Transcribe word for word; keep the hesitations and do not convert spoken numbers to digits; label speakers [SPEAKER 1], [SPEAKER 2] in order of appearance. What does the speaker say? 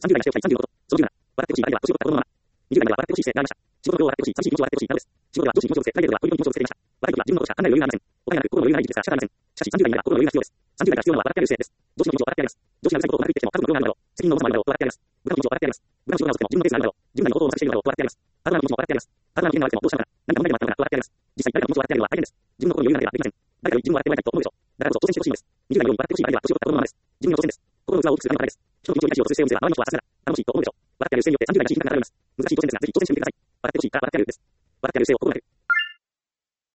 [SPEAKER 1] さんじゅう代にしておきたいさんじゅうごこと。そのじゅうなな。笑ってほしい相手は年を取った子供のママ。にじゅう代までは笑ってほしい姿勢がありました。仕事の量は笑ってほしい、寂しい気持ちを笑ってほしいなどです。仕事では上司に気持ちを寄せ、プライベートでは恋人に気持ちを寄せていました。笑い時は自分のことしか考える余裕がありません。お金なく心の余裕がない時期ですから仕方ありません。しかしさんじゅう代になれば心の余裕が必要です。さんじゅう代が必要なのは笑ってあげる姿勢です。上司の気持ちを笑ってあげます。上司がうるさいことをうまく言ってきても家族の業があるだろう。責任の重さもあるだろうと笑ってあげます。部下の気持ちを笑ってあげます。部下の仕事が遅くても自分のペースがあるだろう。自分なりのことをうまくしているだろうと笑ってあげます。パートナーの気持ちも笑ってあげます。パートナーの機嫌が悪くてもどうしたのかな、何か問題でもあったのかなと笑ってあげます。実際誰かの気持ちを笑ってあげるのは大変です。自分の心に余裕がなければできません。誰かに自分を笑ってもらいたいと思うでしょう。だからこそ挑戦してほしいのです。にじゅう代のように笑ってほしい相手は年を取った子供のママです。自分の挑戦です。心の器を大きくするための課題です。人の気持ちをいかにしようとする姿勢を見せれば周りの人はさすがだ、楽しいと思うでしょう。笑ってあげる姿勢によってさんじゅう代に進み深くなれます。難しい挑戦ですがぜひ挑戦してみてください。笑ってほしいから笑ってあげるです。